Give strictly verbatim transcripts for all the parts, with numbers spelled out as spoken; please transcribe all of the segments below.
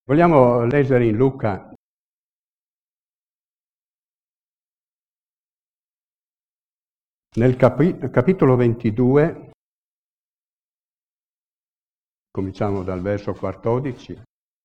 Vogliamo leggere in Luca nel capi- capitolo ventidue, cominciamo dal verso quattordici.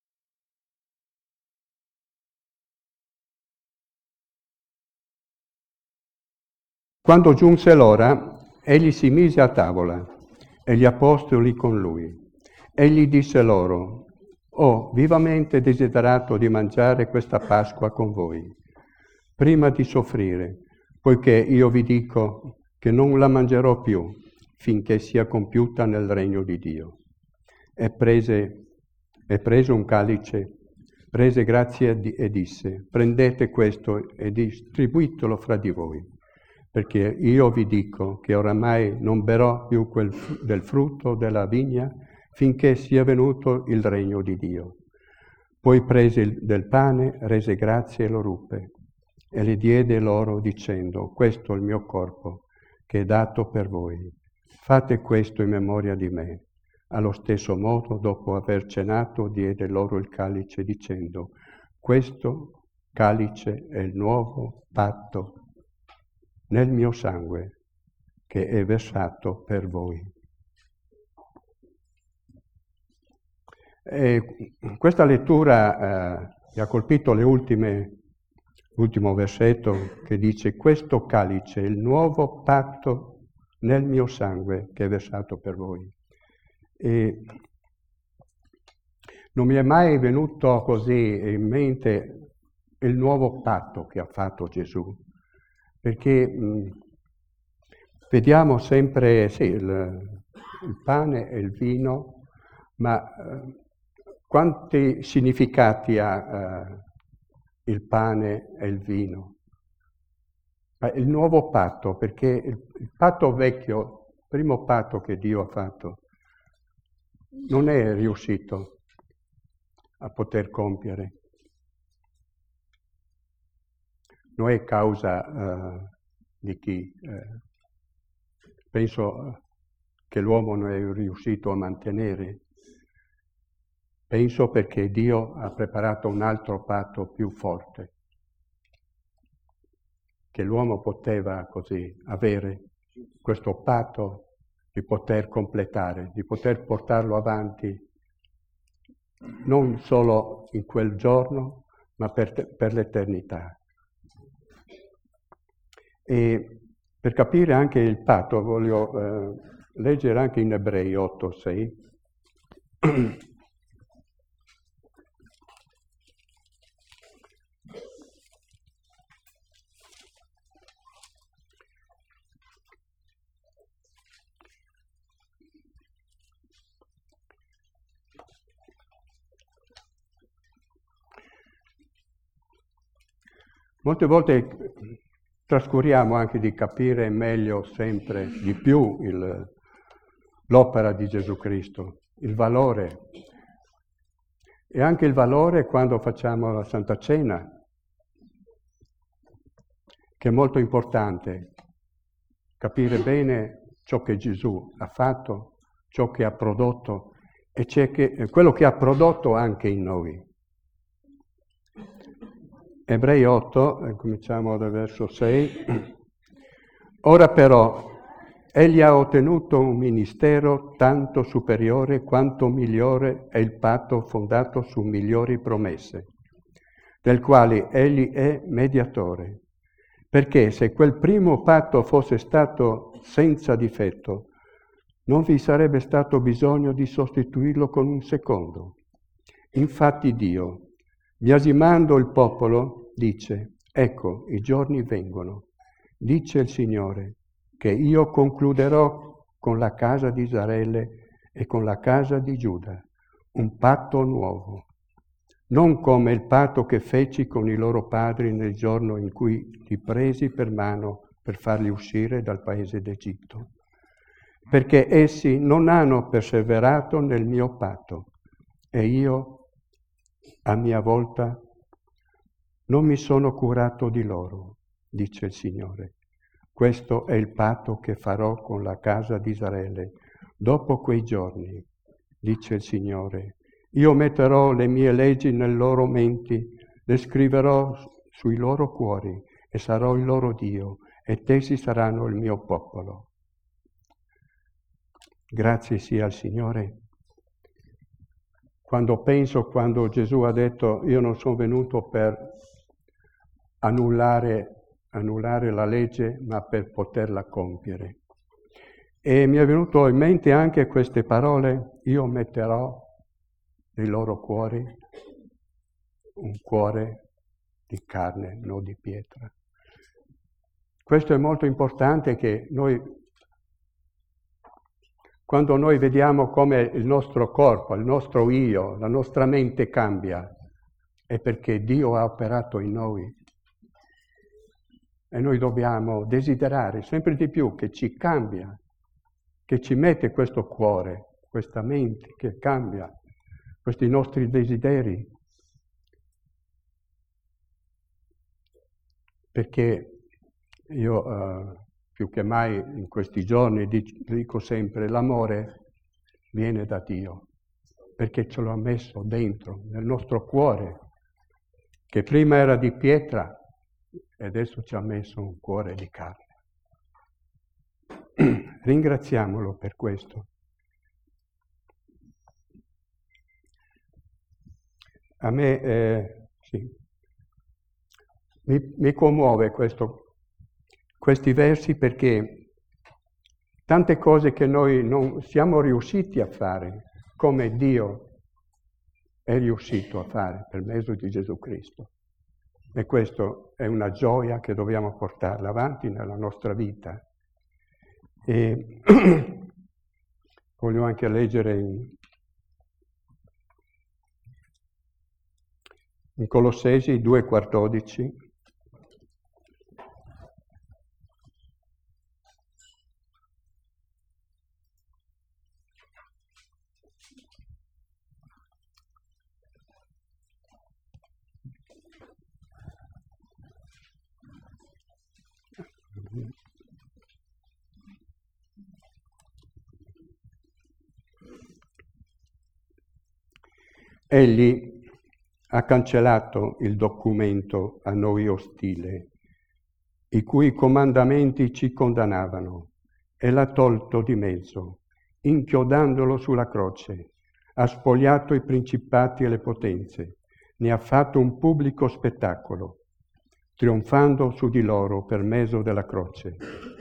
Quando giunse l'ora, egli si mise a tavola e gli apostoli con lui. Egli disse loro: «Ho vivamente desiderato di mangiare questa Pasqua con voi, prima di soffrire, poiché io vi dico che non la mangerò più finché sia compiuta nel regno di Dio». E prese, e prese un calice, rese grazie e disse: «Prendete questo e distribuitelo fra di voi, perché io vi dico che oramai non berrò più quel, del frutto della vigna finché sia venuto il regno di Dio». Poi prese il, del pane, rese grazie e lo ruppe, e le diede loro dicendo: «Questo è il mio corpo, che è dato per voi. Fate questo in memoria di me». Allo stesso modo, dopo aver cenato, diede loro il calice dicendo: «Questo calice è il nuovo patto nel mio sangue, che è versato per voi». E questa lettura eh, mi ha colpito le ultime, l'ultimo versetto che dice: «Questo calice è il nuovo patto nel mio sangue, che è versato per voi». E non mi è mai venuto così in mente il nuovo patto che ha fatto Gesù, perché mh, vediamo sempre sì, il, il pane e il vino, ma eh, quanti significati ha eh, il pane e il vino? Eh, il nuovo patto, perché il, il patto vecchio, il primo patto che Dio ha fatto, non è riuscito a poter compiere. Non è causa uh, di chi. Eh, penso che l'uomo non è riuscito a mantenere. Penso perché Dio ha preparato un altro patto più forte, che l'uomo poteva così avere, questo patto di poter completare, di poter portarlo avanti non solo in quel giorno, ma per, te, per l'eternità. E per capire anche il patto voglio eh, leggere anche in Ebrei otto sei. Molte volte trascuriamo anche di capire meglio sempre di più il, l'opera di Gesù Cristo, il valore. E anche il valore quando facciamo la Santa Cena, che è molto importante, capire bene ciò che Gesù ha fatto, ciò che ha prodotto e c'è che, quello che ha prodotto anche in noi. Ebrei otto, cominciamo dal verso sei. «Ora però egli ha ottenuto un ministero tanto superiore quanto migliore è il patto fondato su migliori promesse, del quale egli è mediatore. Perché se quel primo patto fosse stato senza difetto, non vi sarebbe stato bisogno di sostituirlo con un secondo. Infatti Dio, biasimando il popolo, dice: ecco, i giorni vengono, dice il Signore, che io concluderò con la casa di Israele e con la casa di Giuda un patto nuovo, non come il patto che feci con i loro padri nel giorno in cui li presi per mano per farli uscire dal paese d'Egitto, perché essi non hanno perseverato nel mio patto e io a mia volta non mi sono curato di loro, dice il Signore. Questo è il patto che farò con la casa di Israele dopo quei giorni, dice il Signore. Io metterò le mie leggi nelle loro menti, le scriverò sui loro cuori e sarò il loro Dio ed essi saranno il mio popolo. Grazie sia al Signore. Quando penso, quando Gesù ha detto io non sono venuto per annullare, annullare la legge, ma per poterla compiere. E mi è venuto in mente anche queste parole, io metterò nei loro cuori un cuore di carne, non di pietra. Questo è molto importante, che noi, quando noi vediamo come il nostro corpo, il nostro io, la nostra mente cambia, è perché Dio ha operato in noi. E noi dobbiamo desiderare sempre di più che ci cambia, che ci mette questo cuore, questa mente che cambia, questi nostri desideri. Perché io eh, più che mai in questi giorni dico sempre l'amore viene da Dio, perché ce l'ha messo dentro, nel nostro cuore, che prima era di pietra e adesso ci ha messo un cuore di carne. Ringraziamolo per questo. A me eh, sì, mi, mi commuove questo, questi versi, perché tante cose che noi non siamo riusciti a fare, come Dio è riuscito a fare per mezzo di Gesù Cristo. E questo è una gioia che dobbiamo portarla avanti nella nostra vita. E voglio anche leggere in, in Colossesi due quattordici. Egli ha cancellato il documento a noi ostile, i cui comandamenti ci condannavano, e l'ha tolto di mezzo, inchiodandolo sulla croce. Ha spogliato i principati e le potenze, ne ha fatto un pubblico spettacolo, trionfando su di loro per mezzo della croce.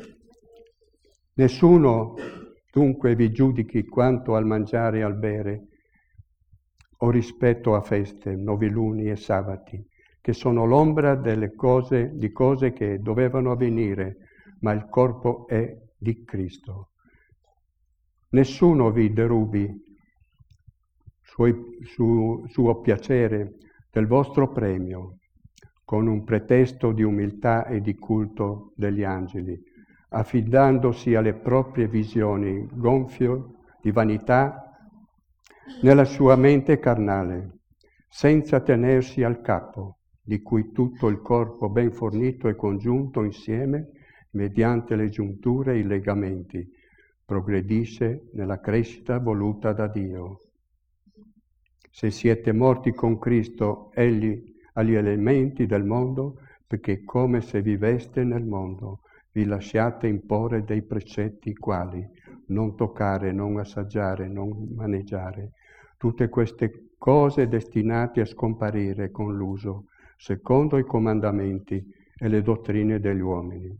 Nessuno dunque vi giudichi quanto al mangiare e al bere, o rispetto a feste, noviluni e sabati, che sono l'ombra delle cose, di cose che dovevano avvenire, ma il corpo è di Cristo. Nessuno vi derubi suoi, su, suo piacere del vostro premio, con un pretesto di umiltà e di culto degli angeli, affidandosi alle proprie visioni gonfio di vanità nella sua mente carnale, senza tenersi al capo, di cui tutto il corpo ben fornito e congiunto insieme, mediante le giunture e i legamenti, progredisce nella crescita voluta da Dio. Se siete morti con Cristo, egli agli elementi del mondo, perché come se viveste nel mondo, vi lasciate imporre dei precetti quali non toccare, non assaggiare, non maneggiare. Tutte queste cose destinate a scomparire con l'uso, secondo i comandamenti e le dottrine degli uomini.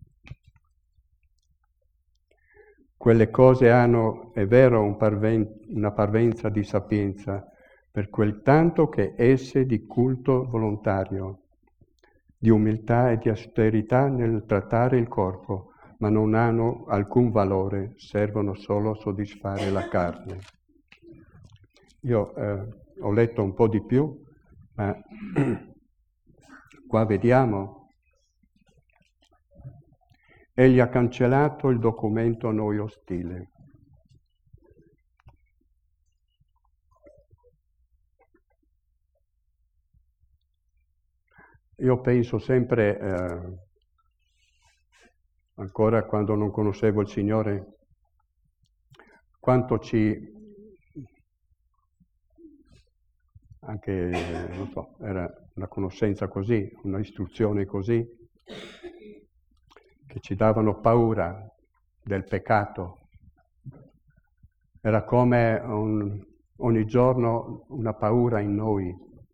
Quelle cose hanno, è vero, un parven- una parvenza di sapienza, per quel tanto che esse di culto volontario, di umiltà e di austerità nel trattare il corpo, ma non hanno alcun valore, servono solo a soddisfare la carne. Io eh, ho letto un po' di più, ma qua vediamo, egli ha cancellato il documento a noi ostile. Io penso sempre, eh, ancora quando non conoscevo il Signore, quanto ci anche, non so, era una conoscenza così, un'istruzione così, che ci davano paura del peccato. Era come un, ogni giorno una paura in noi,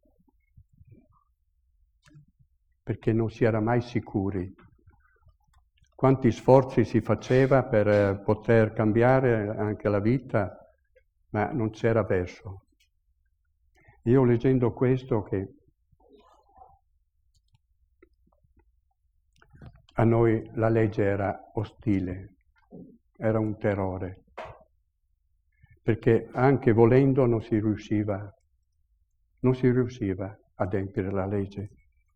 perché non si era mai sicuri. Quanti sforzi si faceva per poter cambiare anche la vita, ma non c'era verso. Io leggendo questo che a noi la legge era ostile, era un terrore, perché anche volendo non si riusciva, non si riusciva ad adempiere la legge.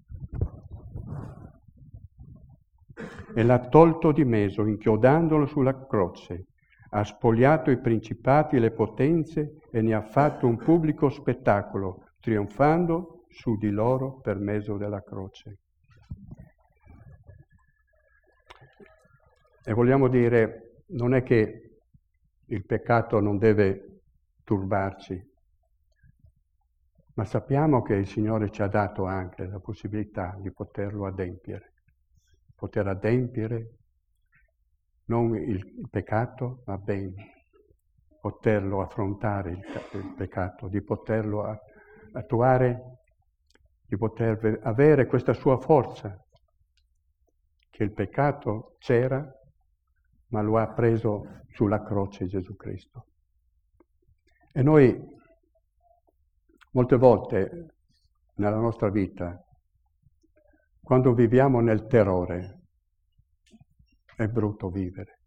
E l'ha tolto di mezzo, inchiodandolo sulla croce, ha spogliato i principati e le potenze e ne ha fatto un pubblico spettacolo, trionfando su di loro per mezzo della croce. E vogliamo dire, non è che il peccato non deve turbarci, ma sappiamo che il Signore ci ha dato anche la possibilità di poterlo adempiere, poter adempiere non il peccato, ma ben poterlo affrontare il, il peccato, di poterlo attuare, di poter avere questa sua forza, che il peccato c'era, ma lo ha preso sulla croce Gesù Cristo. E noi molte volte nella nostra vita, quando viviamo nel terrore, è brutto vivere.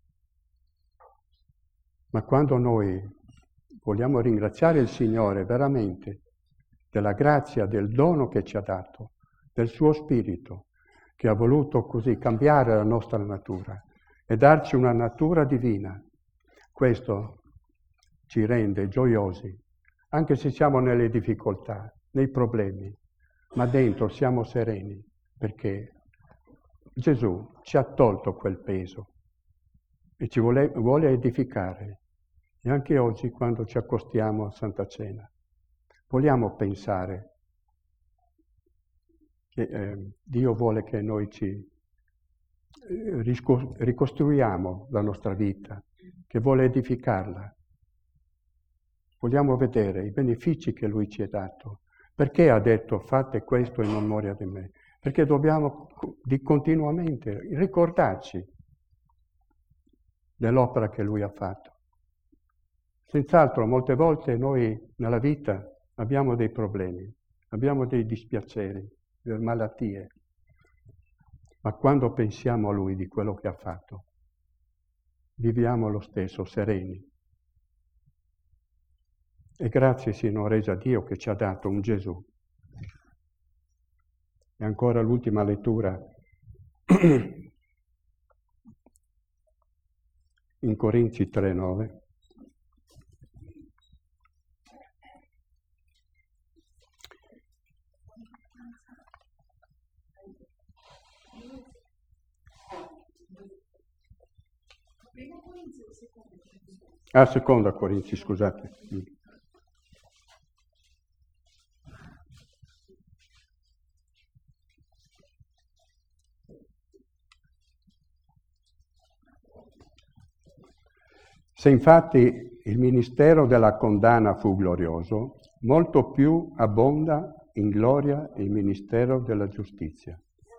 Ma quando noi vogliamo ringraziare il Signore veramente della grazia, del dono che ci ha dato, del suo Spirito, che ha voluto così cambiare la nostra natura e darci una natura divina, questo ci rende gioiosi, anche se siamo nelle difficoltà, nei problemi, ma dentro siamo sereni, perché Gesù ci ha tolto quel peso e ci vuole, vuole edificare. E anche oggi, quando ci accostiamo a Santa Cena, vogliamo pensare che eh, Dio vuole che noi ci eh, risco- ricostruiamo la nostra vita, che vuole edificarla. Vogliamo vedere i benefici che Lui ci ha dato. Perché ha detto fate questo in memoria di me? Perché dobbiamo di continuamente ricordarci dell'opera che Lui ha fatto. Senz'altro, molte volte noi nella vita abbiamo dei problemi, abbiamo dei dispiaceri, delle malattie, ma quando pensiamo a Lui di quello che ha fatto, viviamo lo stesso, sereni. E grazie siano rese a Dio che ci ha dato un Gesù. E ancora l'ultima lettura in Corinzi tre nove. Ah, seconda Corinzi, scusate. Se infatti il ministero della condanna fu glorioso, molto più abbonda in gloria il ministero della giustizia.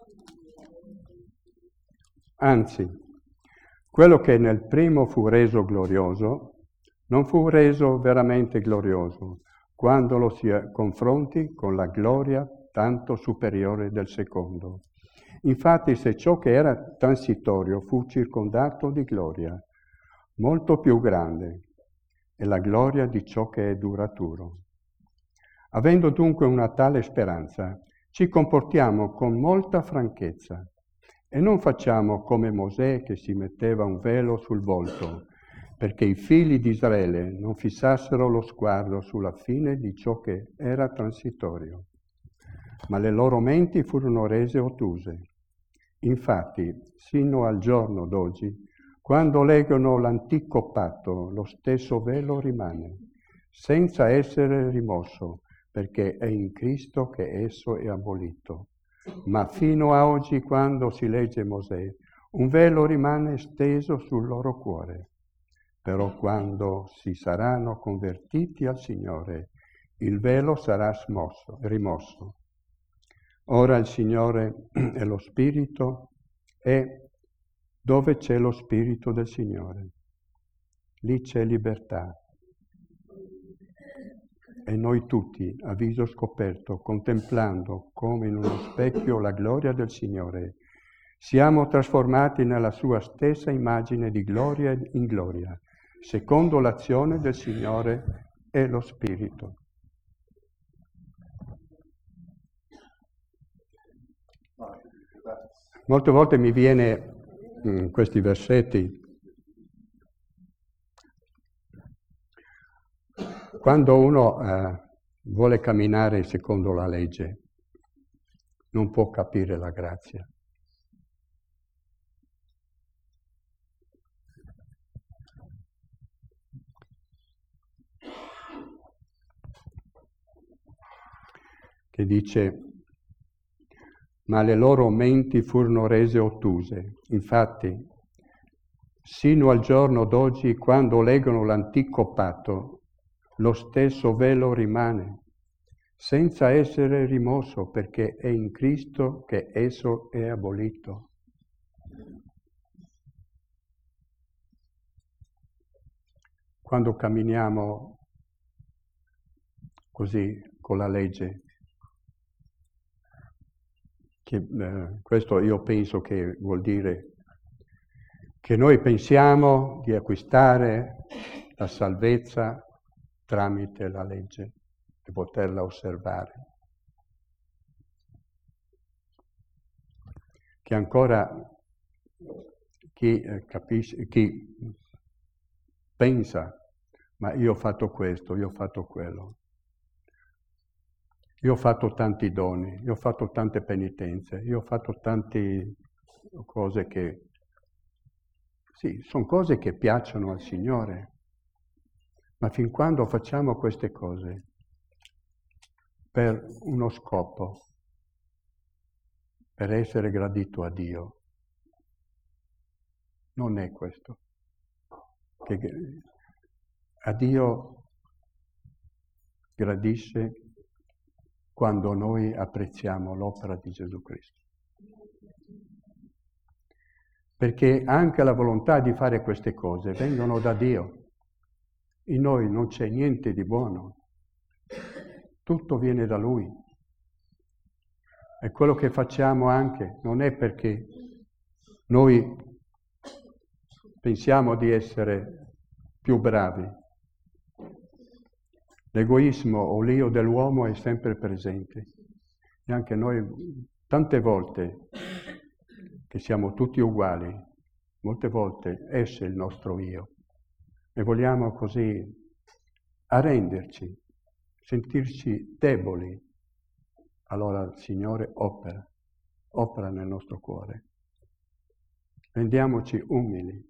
Anzi, quello che nel primo fu reso glorioso, non fu reso veramente glorioso, quando lo si confronti con la gloria tanto superiore del secondo. Infatti, se ciò che era transitorio fu circondato di gloria, molto più grande è la gloria di ciò che è duraturo. Avendo dunque una tale speranza, ci comportiamo con molta franchezza e non facciamo come Mosè che si metteva un velo sul volto, perché i figli di Israele non fissassero lo sguardo sulla fine di ciò che era transitorio, ma le loro menti furono rese ottuse. Infatti, sino al giorno d'oggi, quando leggono l'antico patto, lo stesso velo rimane, senza essere rimosso, perché è in Cristo che esso è abolito. Ma fino a oggi, quando si legge Mosè, un velo rimane steso sul loro cuore. Però quando si saranno convertiti al Signore, il velo sarà smosso, rimosso. Ora il Signore è lo Spirito e dove c'è lo Spirito del Signore, lì c'è libertà. E noi tutti, a viso scoperto, contemplando come in uno specchio la gloria del Signore, siamo trasformati nella sua stessa immagine di gloria in gloria, secondo l'azione del Signore e lo Spirito. Molte volte mi viene in questi versetti, quando uno eh, vuole camminare secondo la legge, non può capire la grazia. Che dice, ma le loro menti furono rese ottuse. Infatti, sino al giorno d'oggi, quando leggono l'antico patto, lo stesso velo rimane, senza essere rimosso, perché è in Cristo che esso è abolito. Quando camminiamo così con la legge, che, eh, questo io penso che vuol dire che noi pensiamo di acquistare la salvezza tramite la legge, di poterla osservare. Che ancora chi eh, capisce, chi pensa, ma io ho fatto questo, io ho fatto quello. Io ho fatto tanti doni, io ho fatto tante penitenze, io ho fatto tante cose che, sì, sono cose che piacciono al Signore, ma fin quando facciamo queste cose per uno scopo, per essere gradito a Dio, non è questo. Che a Dio gradisce quando noi apprezziamo l'opera di Gesù Cristo. Perché anche la volontà di fare queste cose vengono da Dio. In noi non c'è niente di buono. Tutto viene da Lui. E quello che facciamo anche non è perché noi pensiamo di essere più bravi. L'egoismo o l'io dell'uomo è sempre presente. E anche noi, tante volte, che siamo tutti uguali, molte volte esce il nostro io. E vogliamo così arrenderci, sentirci deboli. Allora il Signore opera, opera nel nostro cuore. Rendiamoci umili.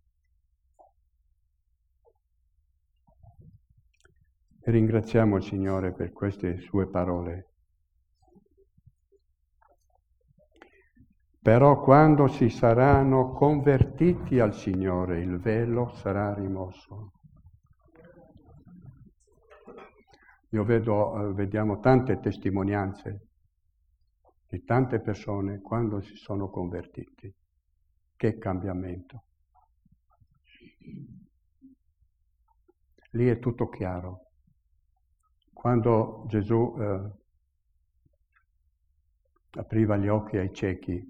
E ringraziamo il Signore per queste sue parole. Però quando si saranno convertiti al Signore, il velo sarà rimosso. Io vedo, vediamo tante testimonianze di tante persone quando si sono convertiti. Che cambiamento. Lì è tutto chiaro. Quando Gesù eh, apriva gli occhi ai ciechi,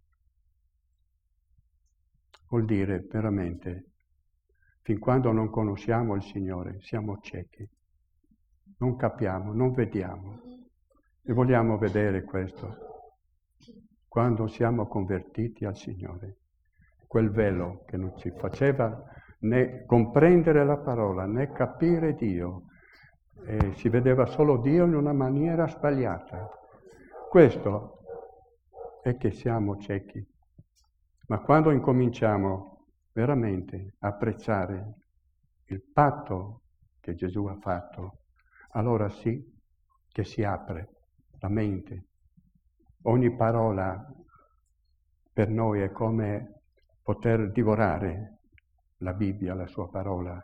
vuol dire veramente, fin quando non conosciamo il Signore, siamo ciechi, non capiamo, non vediamo. E vogliamo vedere questo. Quando siamo convertiti al Signore, quel velo che non ci faceva né comprendere la parola, né capire Dio, e si vedeva solo Dio in una maniera sbagliata. Questo è che siamo ciechi. Ma quando incominciamo veramente a apprezzare il patto che Gesù ha fatto, allora sì, che si apre, la mente. Ogni parola per noi è come poter divorare la Bibbia, la sua parola.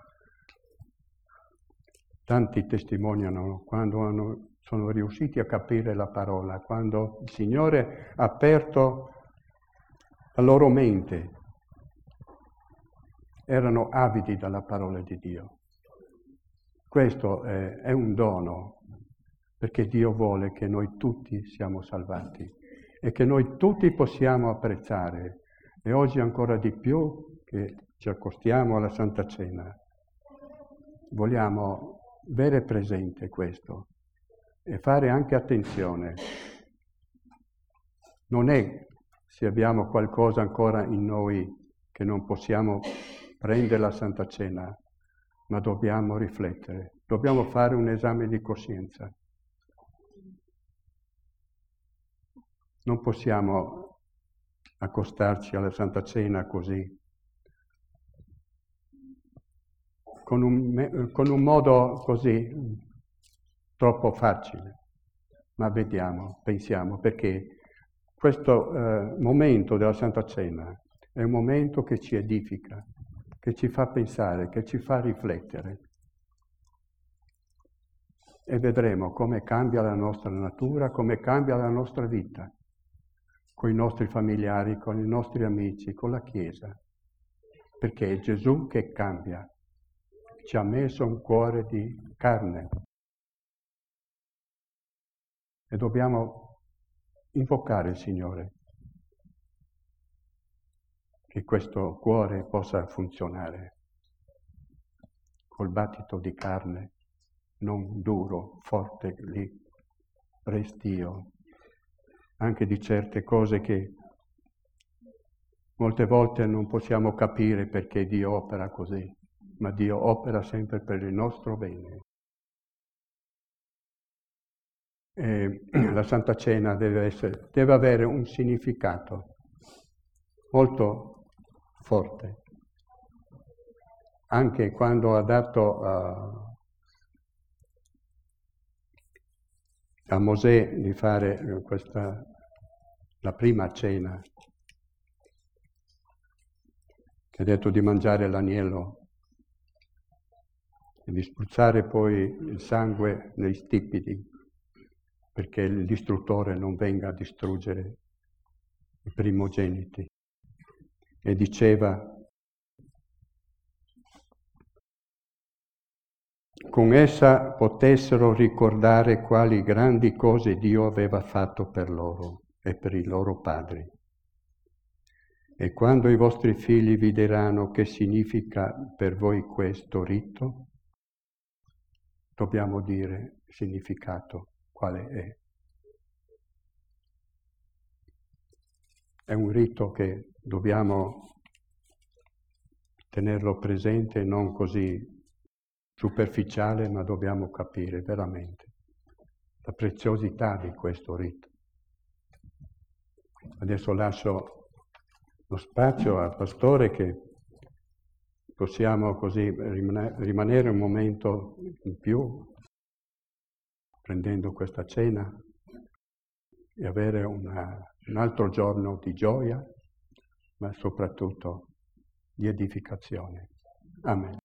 Tanti testimoniano quando hanno, sono riusciti a capire la parola, quando il Signore ha aperto la loro mente, erano avidi dalla parola di Dio. Questo è, è un dono, perché Dio vuole che noi tutti siamo salvati e che noi tutti possiamo apprezzare. E oggi ancora di più che ci accostiamo alla Santa Cena, vogliamo avere presente questo e fare anche attenzione. Non è se abbiamo qualcosa ancora in noi che non possiamo prendere la Santa Cena, ma dobbiamo riflettere, dobbiamo fare un esame di coscienza. Non possiamo accostarci alla Santa Cena così, con un, con un modo così troppo facile, ma vediamo, pensiamo, perché questo eh, momento della Santa Cena è un momento che ci edifica, che ci fa pensare, che ci fa riflettere. E vedremo come cambia la nostra natura, come cambia la nostra vita, con i nostri familiari, con i nostri amici, con la Chiesa. Perché è Gesù che cambia, ci ha messo un cuore di carne. E dobbiamo invocare il Signore, che questo cuore possa funzionare col battito di carne, non duro, forte lì, restio, anche di certe cose che molte volte non possiamo capire perché Dio opera così, ma Dio opera sempre per il nostro bene. E la Santa Cena deve essere, deve avere un significato molto forte. Anche quando ha dato uh, a Mosè di fare questa, la prima cena, che ha detto di mangiare l'agnello e di spruzzare poi il sangue nei stipiti, perché il distruttore non venga a distruggere i primogeniti. E diceva: con essa potessero ricordare quali grandi cose Dio aveva fatto per loro e per i loro padri. E quando i vostri figli vi diranno che significa per voi questo rito, dobbiamo dire il significato, quale è. È un rito che dobbiamo tenerlo presente, non così superficiale, ma dobbiamo capire veramente la preziosità di questo rito. Adesso lascio lo spazio al pastore, che possiamo così rimanere un momento in più prendendo questa cena e avere una, un altro giorno di gioia, ma soprattutto di edificazione. Amen.